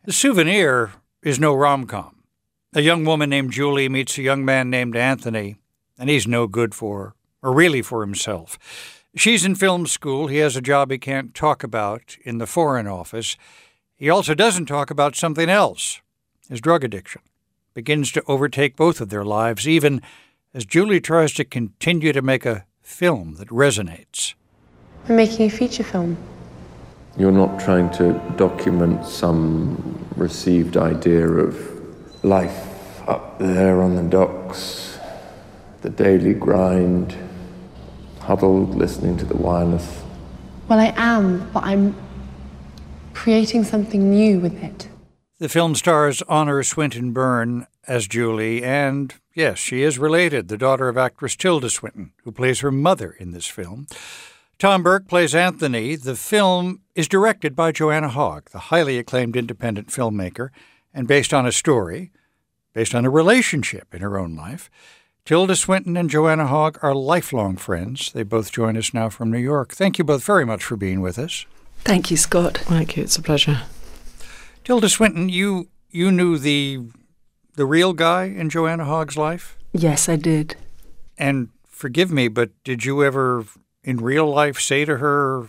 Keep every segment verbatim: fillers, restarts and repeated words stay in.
The Souvenir is no rom-com. A young woman named Julie meets a young man named Anthony, and he's no good for her, or really for himself. She's in film school. He has a job he can't talk about in the Foreign Office. He also doesn't talk about something else. His drug addiction begins to overtake both of their lives, even as Julie tries to continue to make a film that resonates. I'm making a feature film. You're not trying to document some received idea of life up there on the docks, the daily grind, huddled listening to the wireless. Well, I am, but I'm creating something new with it. The film stars Honor Swinton Byrne as Julie, and yes, she is related, the daughter of actress Tilda Swinton, who plays her mother in this film. Tom Burke plays Anthony. The film is directed by Joanna Hogg, the highly acclaimed independent filmmaker, and based on a story, based on a relationship in her own life. Tilda Swinton and Joanna Hogg are lifelong friends. They both join us now from New York. Thank you both very much for being with us. Thank you, Scott. Thank you. It's a pleasure. Tilda Swinton, you you knew the the real guy in Joanna Hogg's life? Yes, I did. And forgive me, but did you ever, in real life, say to her,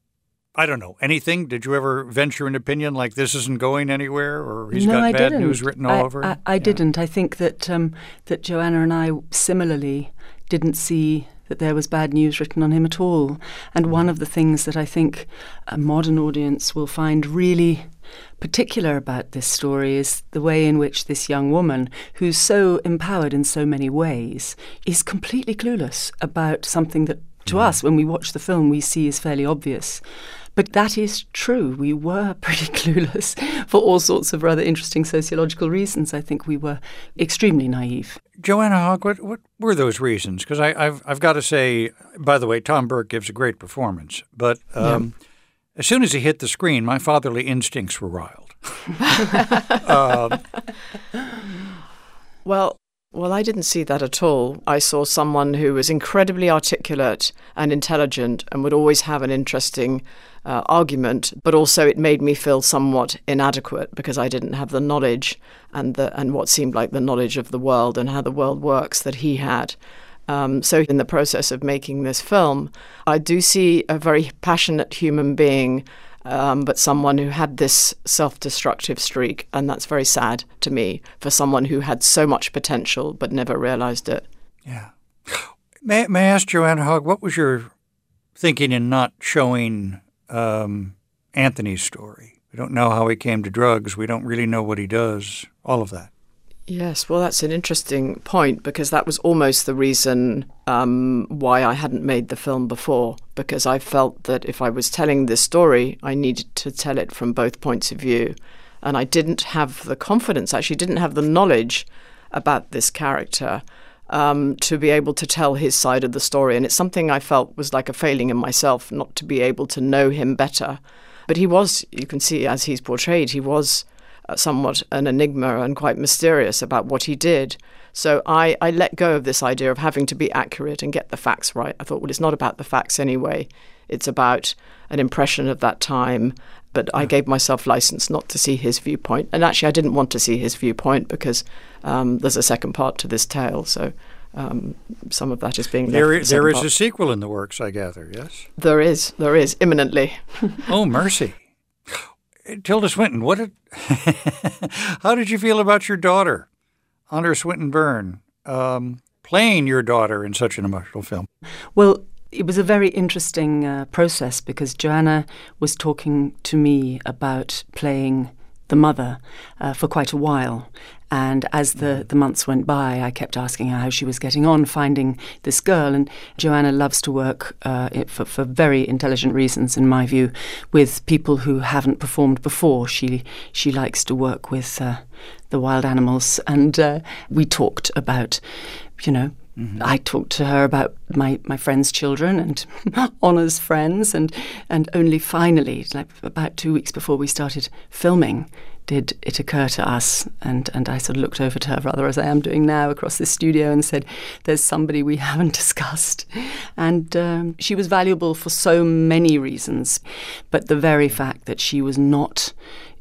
I don't know, anything? Did you ever venture an opinion like this isn't going anywhere, or he's no, got I bad didn't. news written all I, over him? I, I yeah. didn't. I think that um, that Joanna and I similarly didn't see that there was bad news written on him at all. And one of the things that I think a modern audience will find really particular about this story is the way in which this young woman, who's so empowered in so many ways, is completely clueless about something that, to mm. us, when we watch the film, we see is fairly obvious. But that is true. We were pretty clueless for all sorts of rather interesting sociological reasons. I think we were extremely naive. Joanna Hogg, what, what were those reasons? Because I've, I've got to say, by the way, Tom Burke gives a great performance. But um, yeah. as soon as he hit the screen, my fatherly instincts were riled. um, well, Well, I didn't see that at all. I saw someone who was incredibly articulate and intelligent and would always have an interesting uh, argument, but also it made me feel somewhat inadequate because I didn't have the knowledge and the and what seemed like the knowledge of the world and how the world works that he had. Um, so in the process of making this film, I do see a very passionate human being, Um, but someone who had this self-destructive streak, and that's very sad to me for someone who had so much potential but never realized it. Yeah. May, may I ask Joanna Hogg, what was your thinking in not showing um, Anthony's story? We don't know how he came to drugs. We don't really know what he does, all of that. Yes, well, that's an interesting point because that was almost the reason um, why I hadn't made the film before, because I felt that if I was telling this story, I needed to tell it from both points of view. And I didn't have the confidence, actually didn't have the knowledge about this character um, to be able to tell his side of the story. And it's something I felt was like a failing in myself, not to be able to know him better. But he was, you can see as he's portrayed, he was Uh, somewhat an enigma and quite mysterious about what he did. So I, I let go of this idea of having to be accurate and get the facts right. I thought, well, it's not about the facts anyway. It's about an impression of that time. But I gave myself license not to see his viewpoint. And actually, I didn't want to see his viewpoint because um, there's a second part to this tale. So um, some of that is being left. There, the there is part. a sequel in the works, I gather, yes? There is. There is, imminently. Oh, mercy. Tilda Swinton, what did, how did you feel about your daughter, Honor Swinton Byrne, um, playing your daughter in such an emotional film? Well, it was a very interesting uh, process because Joanna was talking to me about playing the mother uh, for quite a while. And as the, the months went by, I kept asking her how she was getting on finding this girl. And Joanna loves to work, uh, for, for very intelligent reasons, in my view, with people who haven't performed before. She she likes to work with uh, the wild animals. And uh, we talked about, you know, Mm-hmm. I talked to her about my, my friends' children and Honor's friends, and, and only finally, like about two weeks before we started filming, did it occur to us, and, and I sort of looked over to her, rather as I am doing now, across the studio and said, there's somebody we haven't discussed. And um, she was valuable for so many reasons, but the very fact that she was not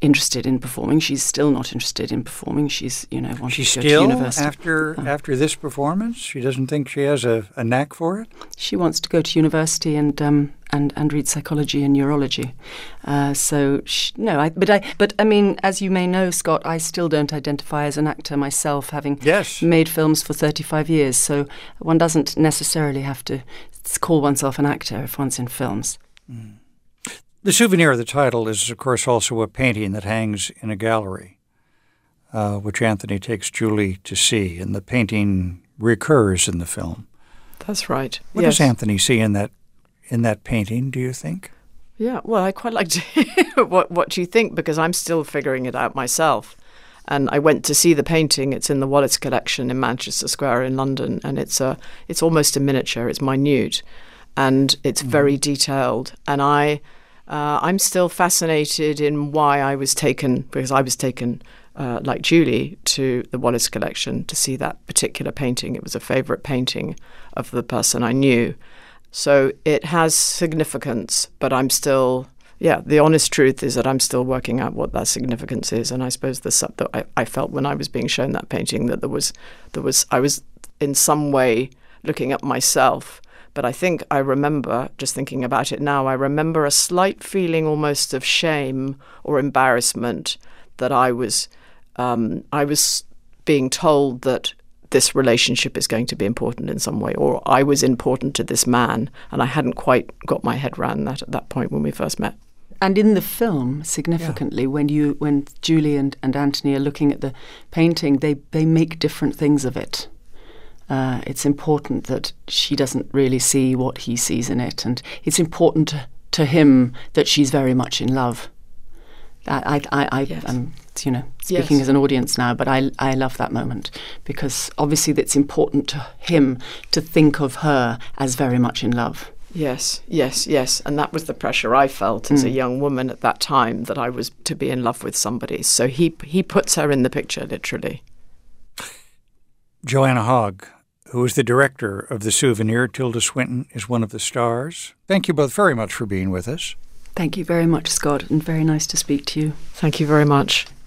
interested in performing. She's still not interested in performing. She's, you know, wanting She's to go still, to university. after Oh. after this performance, she doesn't think she has a, a knack for it? She wants to go to university and um, and and read psychology and neurology. Uh, so she, no, I, but I but I mean, as you may know, Scott, I still don't identify as an actor myself, having Yes. made films for thirty-five years. So one doesn't necessarily have to call oneself an actor if one's in films. Mm. The souvenir of the title is, of course, also a painting that hangs in a gallery, uh, which Anthony takes Julie to see, and the painting recurs in the film. That's right. What yes. does Anthony see in that in that painting, do you think? Yeah, well, I quite like to hear what, what you think, because I'm still figuring it out myself. And I went to see the painting. It's in the Wallace Collection in Manchester Square in London, and it's a it's almost a miniature. It's minute, and it's very detailed. And I, uh, I'm still fascinated in why I was taken, because I was taken, uh, like Julie, to the Wallace Collection to see that particular painting. It was a favourite painting of the person I knew. So it has significance, but I'm still, yeah, the honest truth is that I'm still working out what that significance is. And I suppose the stuff that I, I felt when I was being shown that painting, that there was, there was, I was in some way looking at myself. But I think I remember, just thinking about it now, I remember a slight feeling almost of shame or embarrassment that I was, um, I was being told that this relationship is going to be important in some way, or I was important to this man, and I hadn't quite got my head around that at that point when we first met. And in the film, significantly, yeah. when you when Julie and, and Anthony are looking at the painting, they, they make different things of it. Uh, it's important that she doesn't really see what he sees in it, and it's important to, to him that she's very much in love. I, I, I, yes. I'm, you know, speaking yes. as an audience now, but I, I love that moment, because obviously it's important to him to think of her as very much in love. Yes, yes, yes. And that was the pressure I felt as mm. a young woman at that time, that I was to be in love with somebody. So he he puts her in the picture, literally. Joanna Hogg, who is the director of The Souvenir, Tilda Swinton, is one of the stars. Thank you both very much for being with us. Thank you very much, Scott, and very nice to speak to you. Thank you very much.